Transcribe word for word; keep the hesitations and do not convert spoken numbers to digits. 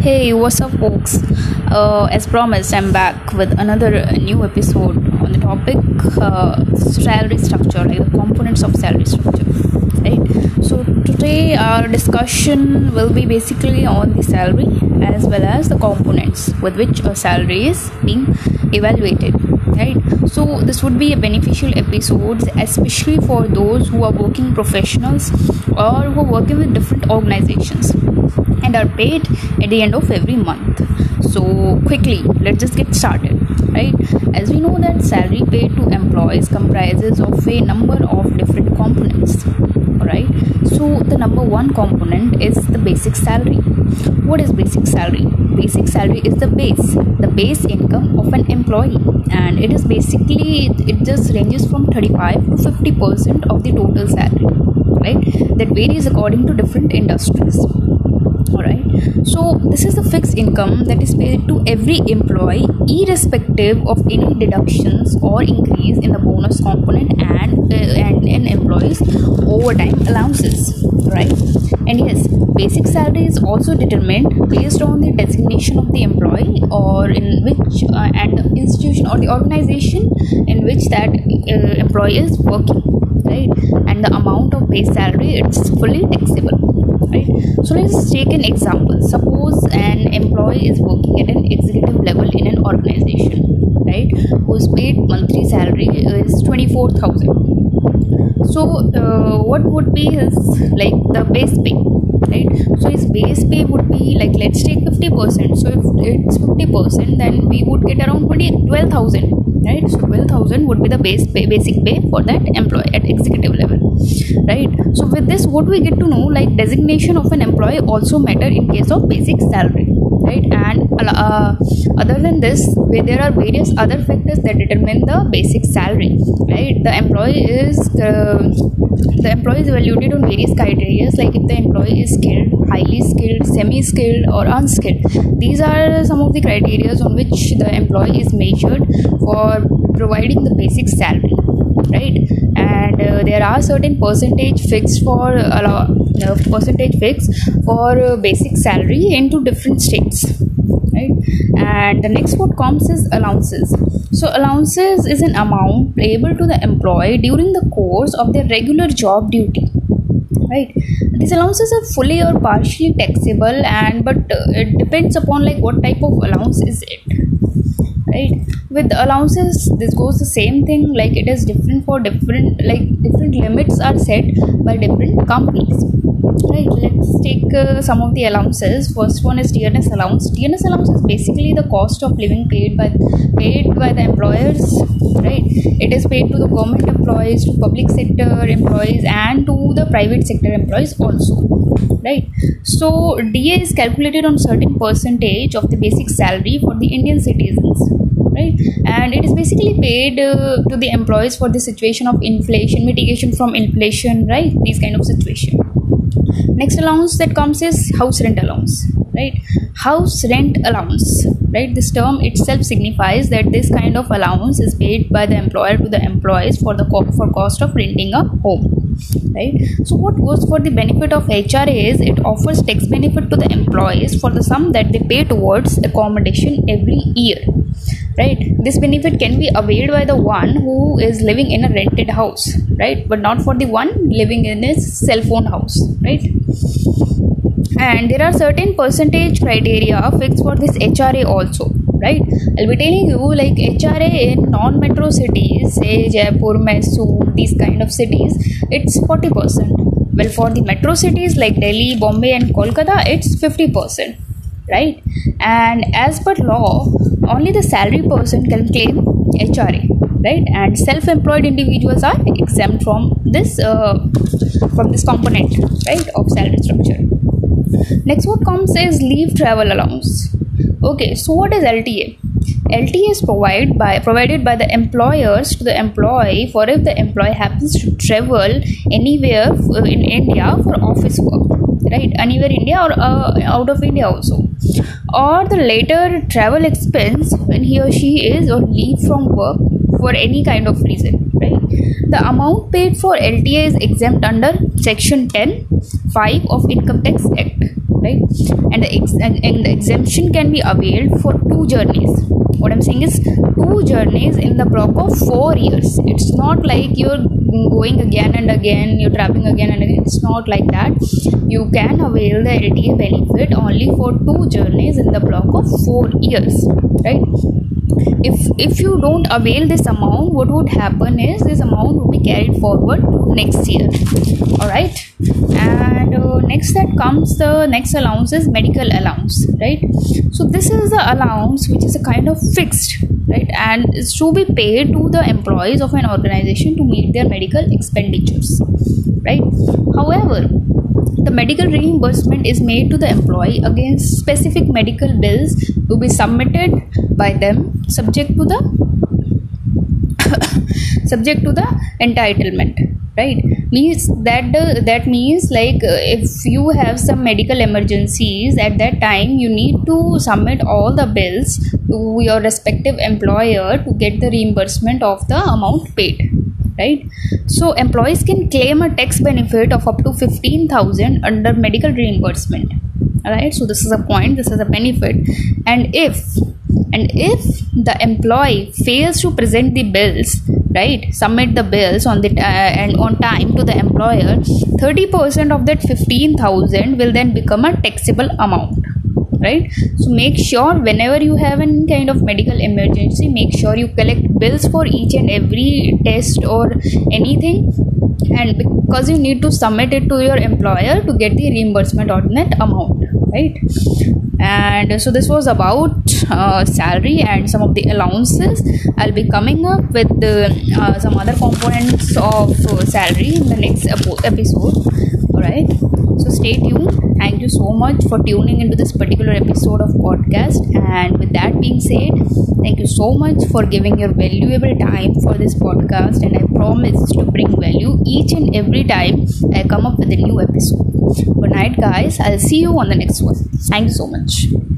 Hey, what's up, folks? Uh, as promised, I'm back with another new episode on the topic uh, salary structure, like the components of salary structure. Right. So today our discussion will be basically on the salary as well as the components with which a salary is being evaluated. Right. So this would be a beneficial episode, especially for those who are working professionals or who are working with different organizations and are paid at the end of every month. So quickly, let's just get started. Right, as we know that salary paid to employees comprises of a number of different components. Alright, so the number one component is the basic salary. What is basic salary? Basic salary is the base, the base income of an employee, and it is basically it just ranges from thirty-five to fifty percent of the total salary. Right, that varies according to different industries. Alright, so this is the fixed income that is paid to every employee irrespective of any deductions or increase in the bonus component and uh, and in employees overtime allowances. Right, and yes, basic salary is also determined based on the designation of the employee or in which uh, and the institution or the organization in which that uh, employee is working. Right, and the amount of base salary, it's fully taxable. Right, so let's take an example. Suppose an employee is working at an executive level in an organization, right, whose paid monthly salary is twenty-four thousand. So uh, what would be his, like, the base pay? Right, so his base pay would be, like, let's take fifty percent. So if it's fifty percent, then we would get around twelve thousand. Right, so twelve thousand would be the base pay, basic pay for that employee at executive level. Right, so with this, what we get to know, like, designation of an employee also matter in case of basic salary. Right, and uh, other than this, where there are various other factors that determine the basic salary. Right, the employee is uh, the employee is evaluated on various criteria, like if the employee is skilled, highly skilled, semi-skilled, or unskilled. These are some of the criteria on which the employee is measured for providing the basic salary. Right, and uh, there are certain percentage fixed for uh, uh, percentage fixed for uh, basic salary into different states. Right, and the next what comes is allowances. So allowances is an amount payable to the employee during the course of their regular job duty. Right, these allowances are fully or partially taxable, and but uh, it depends upon, like, what type of allowance is it. Right, with allowances this goes the same thing, like it is different for different, like different limits are set by different companies. Right, let's take uh, some of the allowances. First one is D N S allowance. D N S allowance is basically the cost of living paid by paid by the employers. Right, it is paid to the government employees, to public sector employees, and to the private sector employees also. Right, so D A is calculated on certain percentage of the basic salary for the Indian citizens. Right, and it is basically paid uh, to the employees for the situation of inflation, mitigation from inflation. Right, these kind of situation. Next allowance that comes is house rent allowance. Right, house rent allowance. Right, this term itself signifies that this kind of allowance is paid by the employer to the employees for the co for cost of renting a home. Right, so what goes for the benefit of H R A is it offers tax benefit to the employees for the sum that they pay towards accommodation every year. Right, this benefit can be availed by the one who is living in a rented house, right, but not for the one living in his cell phone house. Right, and there are certain percentage criteria fixed for this H R A also. Right, I'll be telling you, like, H R A in non-metro cities, say Jaipur, Mysore, these kind of cities, it's forty percent. Well, for the metro cities like Delhi, Bombay, and Kolkata, it's fifty percent. Right, and as per law, only the salary person can claim H R A. Right, and self-employed individuals are exempt from this uh, from this component, right, of salary structure. Next what comes is leave travel allowance. Okay, so what is L T A? L T A is provided by provided by the employers to the employee for if the employee happens to travel anywhere in India for office work. Right, anywhere India or uh, out of India also, or the later travel expense when he or she is on leave from work for any kind of reason. Right, the amount paid for L T A is exempt under section ten five of Income Tax Act. right? And the, ex- and, and the exemption can be availed for two journeys. What I'm saying is two journeys in the block of four years. It's not like you're going again and again, you're traveling again and again. It's not like that. You can avail the L T A benefit only for two journeys in the block of four years, right? If if you don't avail this amount, what would happen is this amount will be carried forward to next year. All right. And uh, next that comes the next allowance is medical allowance, right? So this is the allowance which is a kind of fixed, right, and it's to be paid to the employees of an organization to meet their medical expenditures, right? However, the medical reimbursement is made to the employee against specific medical bills to be submitted by them, subject to the subject to the entitlement, right? Means that the, that means like uh, if you have some medical emergencies at that time, you need to submit all the bills to your respective employer to get the reimbursement of the amount paid, right? So employees can claim a tax benefit of up to fifteen thousand under medical reimbursement. All right, so this is a point, this is a benefit. And if and if the employee fails to present the bills, right, submit the bills on the uh, and on time to the employer, thirty percent of that fifteen thousand will then become a taxable amount, right? So make sure whenever you have any kind of medical emergency, make sure you collect bills for each and every test or anything, and because you need to submit it to your employer to get the reimbursement on that amount, right? And so this was about uh, salary and some of the allowances. I'll be coming up with the, uh, some other components of uh, salary in the next episode. All right, so stay tuned. Thank you so much for tuning into this particular episode of podcast. And with that being said, thank you so much for giving your valuable time for this podcast, and I promise to bring value each and every time I come up with a new episode. Good night, guys. I'll see you on the next one. Thank you so much.